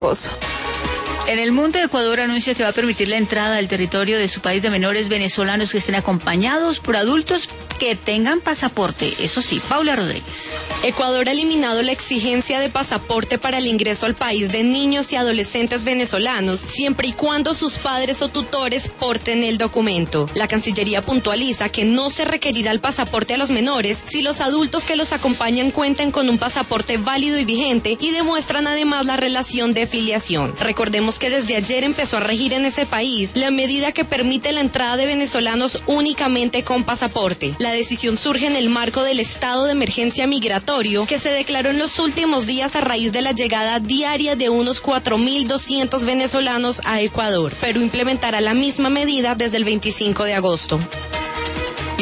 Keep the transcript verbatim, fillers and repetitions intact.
En el mundo, Ecuador anuncia que va a permitir la entrada al territorio de su país de menores venezolanos que estén acompañados por adultos que tengan pasaporte. Eso sí, Paula Rodríguez. Ecuador ha eliminado la exigencia de pasaporte para el ingreso al país de niños y adolescentes venezolanos, siempre y cuando sus padres o tutores porten el documento. La Cancillería puntualiza que no se requerirá el pasaporte a los menores si los adultos que los acompañan cuentan con un pasaporte válido y vigente y demuestran además la relación de filiación. Recordemos que desde ayer empezó a regir en ese país la medida que permite la entrada de venezolanos únicamente con pasaporte. La decisión surge en el marco del estado de emergencia migratorio que se declaró en los últimos días a raíz de la llegada diaria de unos cuatro mil doscientos venezolanos a Ecuador, pero implementará la misma medida desde el veinticinco de agosto.